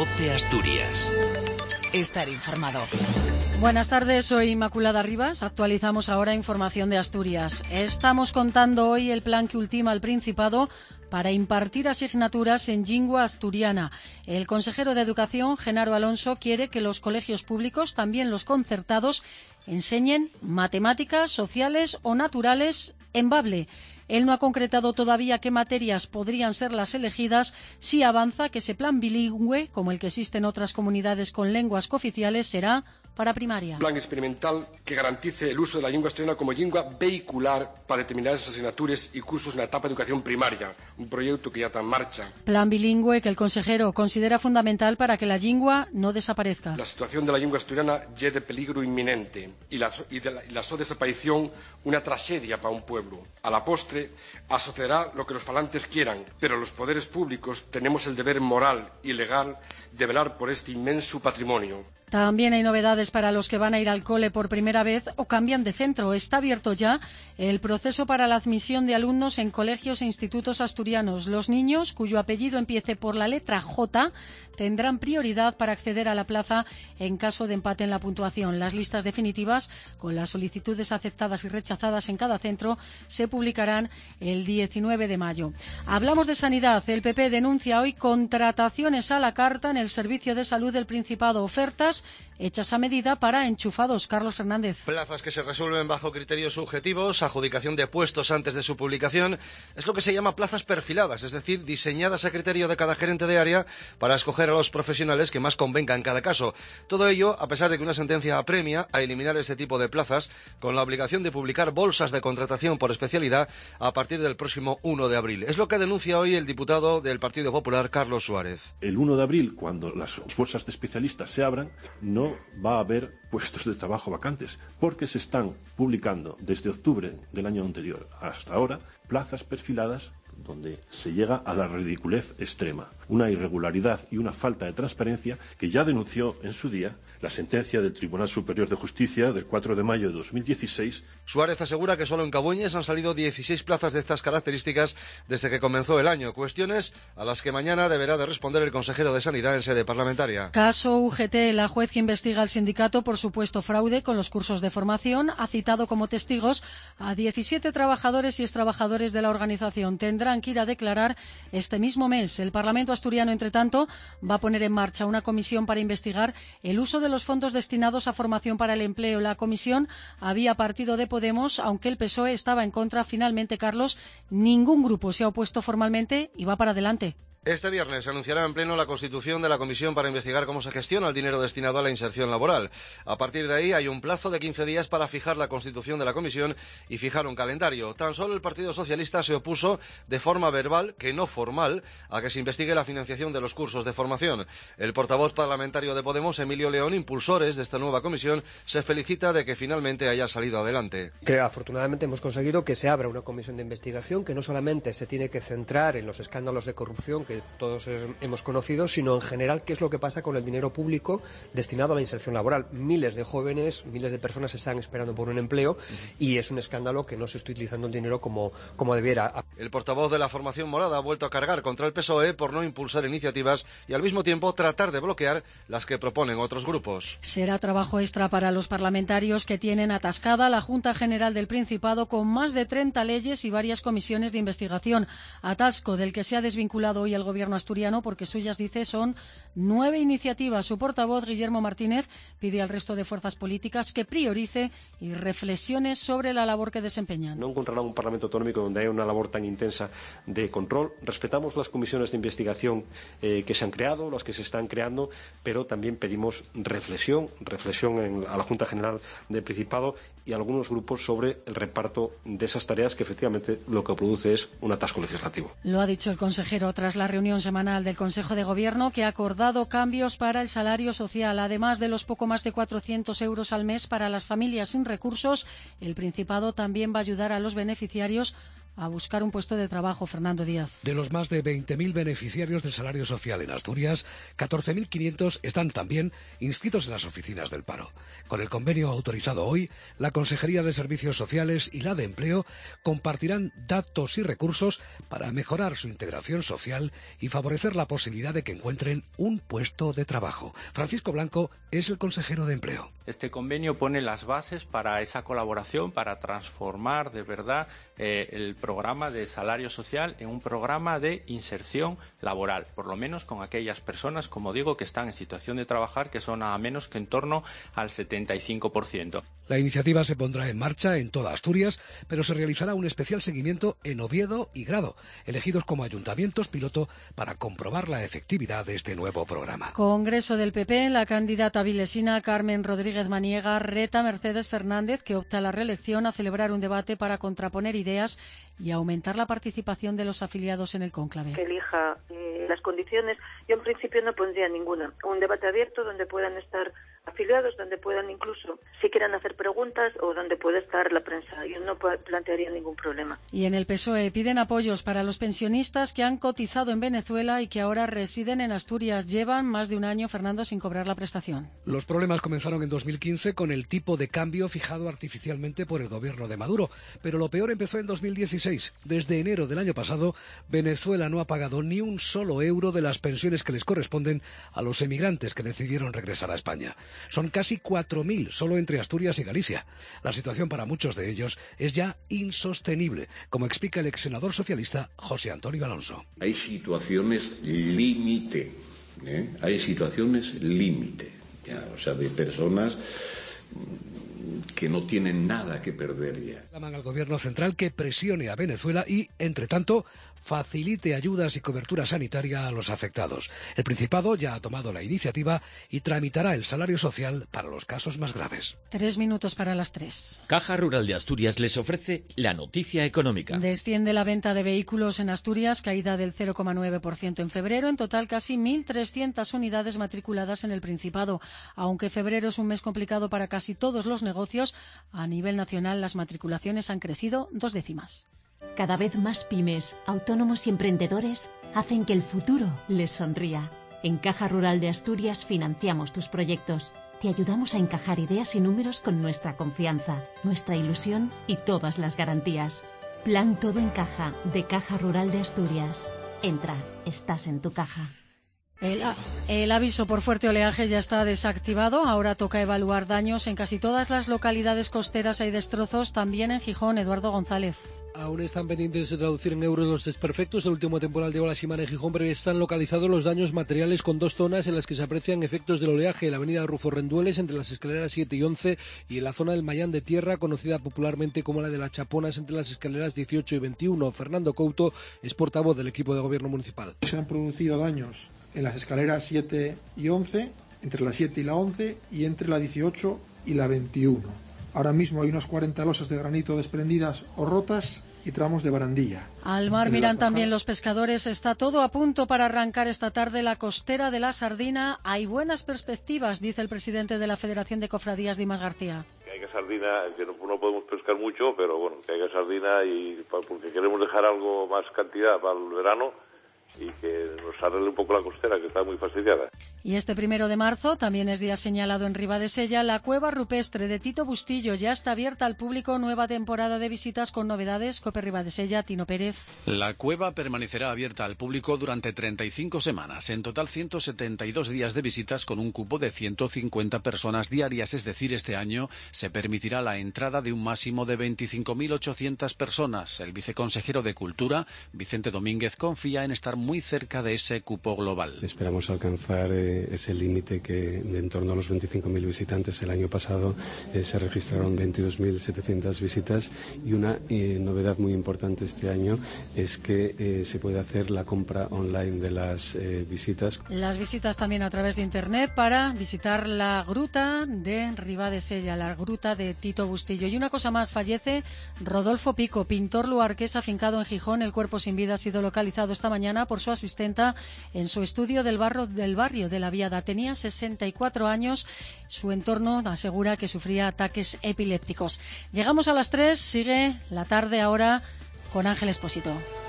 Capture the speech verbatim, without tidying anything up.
COPE Asturias. Estar informado. Buenas tardes, soy Inmaculada Rivas. Actualizamos ahora información de Asturias. Estamos contando hoy el plan que ultima el Principado para impartir asignaturas en lengua asturiana. El consejero de Educación, Genaro Alonso, quiere que los colegios públicos, también los concertados, enseñen matemáticas, sociales o naturales en bable. Él no ha concretado todavía qué materias podrían ser las elegidas. Sí avanza que ese plan bilingüe, como el que existe en otras comunidades con lenguas cooficiales, será para primaria. Plan experimental que garantice el uso de la lengua asturiana como lengua vehicular para determinadas asignaturas y cursos en la etapa de educación primaria, un proyecto que ya está en marcha. Plan bilingüe que el consejero considera fundamental para que la lengua no desaparezca. La situación de la lengua asturiana es de peligro inminente y la, y de la, y la su desaparición una tragedia para un pueblo. A la postre asociará lo que los falantes quieran, pero los poderes públicos tenemos el deber moral y legal de velar por este inmenso patrimonio. También hay novedades para los que van a ir al cole por primera vez o cambian de centro. Está abierto ya el proceso para la admisión de alumnos en colegios e institutos asturianos. Los niños cuyo apellido empiece por la letra J tendrán prioridad para acceder a la plaza en caso de empate en la puntuación. Las listas definitivas, con las solicitudes aceptadas y rechazadas en cada centro, se publicarán el diecinueve de mayo. Hablamos de sanidad. El P P denuncia hoy contrataciones a la carta en el Servicio de Salud del Principado. Ofertas hechas a medida para enchufados. Carlos Fernández. Plazas que se resuelven bajo criterios subjetivos, adjudicación de puestos antes de su publicación. Es lo que se llama plazas perfiladas, es decir, diseñadas a criterio de cada gerente de área para escoger a los profesionales que más convenga en cada caso. Todo ello a pesar de que una sentencia apremia a eliminar este tipo de plazas con la obligación de publicar bolsas de contratación por especialidad a partir del próximo uno de abril. Es lo que denuncia hoy el diputado del Partido Popular, Carlos Suárez. El uno de abril, cuando las bolsas de especialistas se abran, no va a haber puestos de trabajo vacantes, porque se están publicando desde octubre del año anterior hasta ahora plazas perfiladas donde se llega a la ridiculez extrema, una irregularidad y una falta de transparencia que ya denunció en su día la sentencia del Tribunal Superior de Justicia del cuatro de mayo de dos mil dieciséis. Suárez asegura que solo en Cabueñes han salido dieciséis plazas de estas características desde que comenzó el año, cuestiones a las que mañana deberá de responder el consejero de Sanidad en sede parlamentaria. Caso U G T. La juez que investiga al sindicato por supuesto fraude con los cursos de formación ha citado como testigos a diecisiete trabajadores y extrabajadores de la organización. Tendrán que ir a declarar este mismo mes. El Parlamento asturiano, entre tanto, va a poner en marcha una comisión para investigar el uso de los fondos destinados a formación para el empleo. La comisión había partido de Podemos, aunque el P S O E estaba en contra. Finalmente, Carlos, ningún grupo se ha opuesto formalmente y va para adelante. Este viernes se anunciará en pleno la constitución de la comisión para investigar cómo se gestiona el dinero destinado a la inserción laboral. A partir de ahí hay un plazo de quince días para fijar la constitución de la comisión y fijar un calendario. Tan solo el Partido Socialista se opuso de forma verbal, que no formal, a que se investigue la financiación de los cursos de formación. El portavoz parlamentario de Podemos, Emilio León, impulsores de esta nueva comisión, se felicita de que finalmente haya salido adelante. Que afortunadamente hemos conseguido que se abra una comisión de investigación que no solamente se tiene que centrar en los escándalos de corrupción que que todos hemos conocido, sino en general qué es lo que pasa con el dinero público destinado a la inserción laboral. Miles de jóvenes, miles de personas están esperando por un empleo y es un escándalo que no se está utilizando el dinero como, como debiera. El portavoz de la formación morada ha vuelto a cargar contra el P S O E por no impulsar iniciativas y al mismo tiempo tratar de bloquear las que proponen otros grupos. Será trabajo extra para los parlamentarios que tienen atascada la Junta General del Principado con más de treinta leyes y varias comisiones de investigación. Atasco del que se ha desvinculado hoy el gobierno asturiano porque suyas, dice, son nueve iniciativas. Su portavoz, Guillermo Martínez, pide al resto de fuerzas políticas que priorice y reflexione sobre la labor que desempeñan. No encontrará un Parlamento autonómico donde haya una labor tan intensa de control. Respetamos las comisiones de investigación eh, que se han creado, las que se están creando, pero también pedimos reflexión, reflexión en, a la Junta General del Principado y a algunos grupos sobre el reparto de esas tareas que efectivamente lo que produce es un atasco legislativo. Lo ha dicho el consejero tras la reunión semanal del Consejo de Gobierno, que ha acordado cambios para el salario social. Además de los poco más de cuatrocientos euros al mes para las familias sin recursos, el Principado también va a ayudar a los beneficiarios a buscar un puesto de trabajo. Fernando Díaz. De los más de veinte mil beneficiarios del salario social en Asturias, catorce mil quinientos están también inscritos en las oficinas del paro. Con el convenio autorizado hoy, la Consejería de Servicios Sociales y la de Empleo compartirán datos y recursos para mejorar su integración social y favorecer la posibilidad de que encuentren un puesto de trabajo. Francisco Blanco es el consejero de Empleo. Este convenio pone las bases para esa colaboración, para transformar de verdad eh, el programa de salario social en un programa de inserción laboral, por lo menos con aquellas personas, como digo, que están en situación de trabajar, que son a menos que en torno al setenta y cinco por ciento. La iniciativa se pondrá en marcha en toda Asturias, pero se realizará un especial seguimiento en Oviedo y Grado, elegidos como ayuntamientos piloto para comprobar la efectividad de este nuevo programa. Congreso del P P, la candidata vilesina Carmen Rodríguez Maniega reta a Mercedes Fernández, que opta a la reelección, a celebrar un debate para contraponer ideas y aumentar la participación de los afiliados en el cónclave. Que elija eh, las condiciones. Yo en principio no pondría ninguna. Un debate abierto donde puedan estar afiliados, donde puedan incluso, si quieran hacer preguntas, o donde pueda estar la prensa. Yo no plantearía ningún problema. Y en el P S O E piden apoyos para los pensionistas que han cotizado en Venezuela y que ahora residen en Asturias. Llevan más de un año, Fernando, sin cobrar la prestación. Los problemas comenzaron en dos mil quince con el tipo de cambio fijado artificialmente por el gobierno de Maduro, pero lo peor empezó en dos mil dieciséis. Desde enero del año pasado, Venezuela no ha pagado ni un solo euro de las pensiones que les corresponden a los emigrantes que decidieron regresar a España. Son casi cuatro mil solo entre Asturias y Galicia. La situación para muchos de ellos es ya insostenible, como explica el ex senador socialista José Antonio Alonso. Hay situaciones límite, ¿eh? hay situaciones límite, ya, o sea, de personas que no tienen nada que perder ya. Llaman al gobierno central que presione a Venezuela y, entre tanto, facilite ayudas y cobertura sanitaria a los afectados. El Principado ya ha tomado la iniciativa y tramitará el salario social para los casos más graves. Tres minutos para las tres. Caja Rural de Asturias les ofrece la noticia económica. Desciende la venta de vehículos en Asturias, caída del cero coma nueve por ciento en febrero. En total, casi mil trescientas unidades matriculadas en el Principado. Aunque febrero es un mes complicado para casi todos los negocios, a nivel nacional las matriculaciones han crecido dos décimas. Cada vez más pymes, autónomos y emprendedores hacen que el futuro les sonría. En Caja Rural de Asturias financiamos tus proyectos. Te ayudamos a encajar ideas y números con nuestra confianza, nuestra ilusión y todas las garantías. Plan Todo en Caja, de Caja Rural de Asturias. Entra, estás en tu caja. El, el aviso por fuerte oleaje ya está desactivado. Ahora toca evaluar daños. En casi todas las localidades costeras hay destrozos, también en Gijón. Eduardo González. Aún están pendientes de traducir en euros los desperfectos del último temporal de ola Simana en Gijón, pero ya están localizados los daños materiales con dos zonas en las que se aprecian efectos del oleaje. La avenida Rufo Rendueles, entre las escaleras siete y once, y en la zona del Mayán de Tierra, conocida popularmente como la de las Chaponas, entre las escaleras dieciocho y veintiuno. Fernando Couto es portavoz del equipo de gobierno municipal. Se han producido daños en las escaleras siete y once, entre la siete y la once, y entre la dieciocho y la veintiuno. Ahora mismo hay unas cuarenta losas de granito desprendidas o rotas y tramos de barandilla. Al mar miran también los pescadores. Está todo a punto para arrancar esta tarde la costera de la Sardina. Hay buenas perspectivas, dice el presidente de la Federación de Cofradías, Dimas García. Que haya sardina, que no, no podemos pescar mucho, pero bueno, que haya sardina, y porque queremos dejar algo más cantidad para el verano y que nos arregle un poco la costera, que está muy fastidiada. Y este primero de marzo también es día señalado en Ribadesella. La cueva rupestre de Tito Bustillo ya está abierta al público. Nueva temporada de visitas con novedades. Cope Ribadesella, Tino Pérez. La cueva permanecerá abierta al público durante treinta y cinco semanas. En total, ciento setenta y dos días de visitas con un cupo de ciento cincuenta personas diarias. Es decir, este año se permitirá la entrada de un máximo de veinticinco mil ochocientas personas. El viceconsejero de Cultura, Vicente Domínguez, confía en estar muy cerca de ese cupo global. Esperamos alcanzar eh, ese límite que de en torno a los veinticinco mil visitantes. El año pasado eh, se registraron veintidós mil setecientas visitas, y una eh, novedad muy importante este año es que eh, se puede hacer la compra online de las eh, visitas. Las visitas también a través de internet para visitar la gruta de Ribadesella, la gruta de Tito Bustillo. Y una cosa más, fallece Rodolfo Pico, pintor luarqués afincado en Gijón. El cuerpo sin vida ha sido localizado esta mañana por su asistenta en su estudio del, barro, del barrio de La Viada. Tenía sesenta y cuatro años. Su entorno asegura que sufría ataques epilépticos. Llegamos a las tres. Sigue la tarde ahora con Ángel Expósito.